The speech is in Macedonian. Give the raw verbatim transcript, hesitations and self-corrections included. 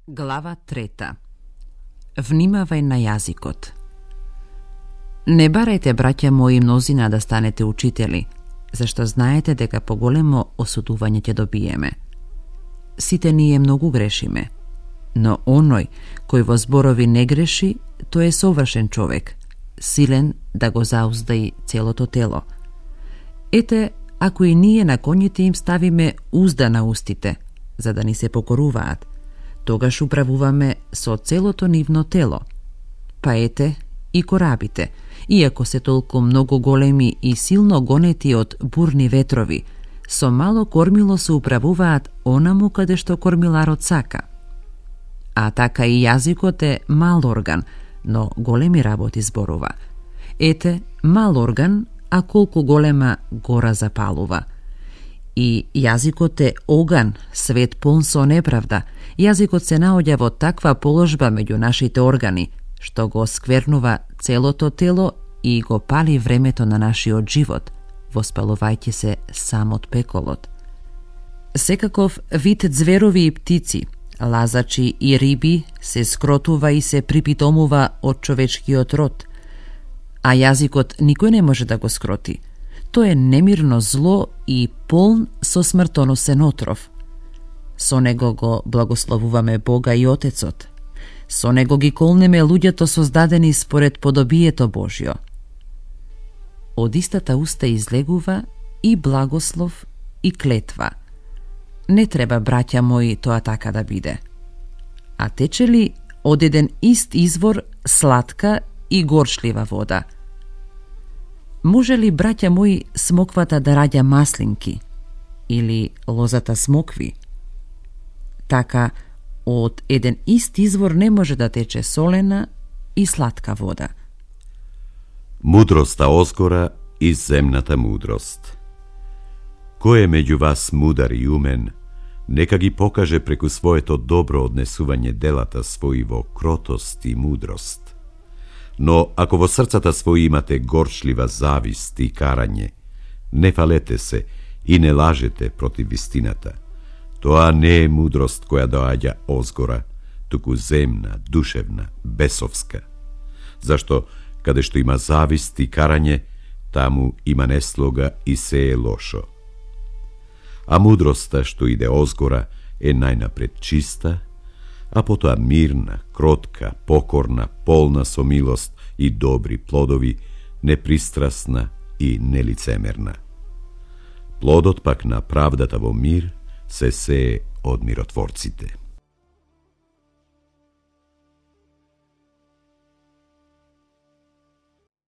Глава трета. Внимавај на јазикот. Не барајте, браќа мои, мнозина да станете учители, зашто знаете дека поголемо осудување ќе добиеме. Сите ние многу грешиме, но оној кој во зборови не греши, тој е совршен човек, силен да го зауздаи целото тело. Ете, ако и ние на коњите им ставиме узда на устите, за да ни се покоруваат, тогаш управуваме со целото нивно тело. Па ете, и корабите, иако се толку многу големи и силно гонети од бурни ветрови, со мало кормило се управуваат онаму каде што кормиларот сака. А така и јазикот е мал орган, но големи работи зборува. Ете, мал орган, а колку голема гора запалува. И јазикот е оган, свет полн со неправда. Јазикот се наоѓа во таква положба меѓу нашите органи, што го сквернува целото тело и го пали времето на нашиот живот, воспалувајќи се сам од пеколот. Секаков вид зверови и птици, лазачи и риби се скротува и се припитомува од човечкиот род, а јазикот никој не може да го скроти. Тој е немирно зло и полн со смртоносен отров. Со него го благословуваме Бога и Отецот. Со него ги колнеме луѓето создадени според подобието Божјо. Од истата уста излегува и благослов и клетва. Не треба, браќа мои, тоа така да биде. А тече ли од еден ист извор сладка и горчлива вода? Може ли, браќа мои, смоквата да раѓа маслинки или лозата смокви? Така, од еден ист извор не може да тече солена и сладка вода. Мудроста озгора и земната мудрост. Кој е меѓу вас мудар и умен, нека ги покаже преку своето добро однесување делата своји во кротост и мудрост. Но ако во срцата своји имате горчлива завист и карање, не фалете се и не лажете против вистината. Тоа не е мудрост која доаѓа озгора, туку земна, душевна, бесовска. Зашто, каде што има завист и карање, таму има неслога и се е лошо. А мудроста што иде озгора е најнапред чиста, а потоа мирна, кротка, покорна, полна со милост и добри плодови, непристрасна и нелицемерна. Плодот пак на правдата во мир се сее од миротворците.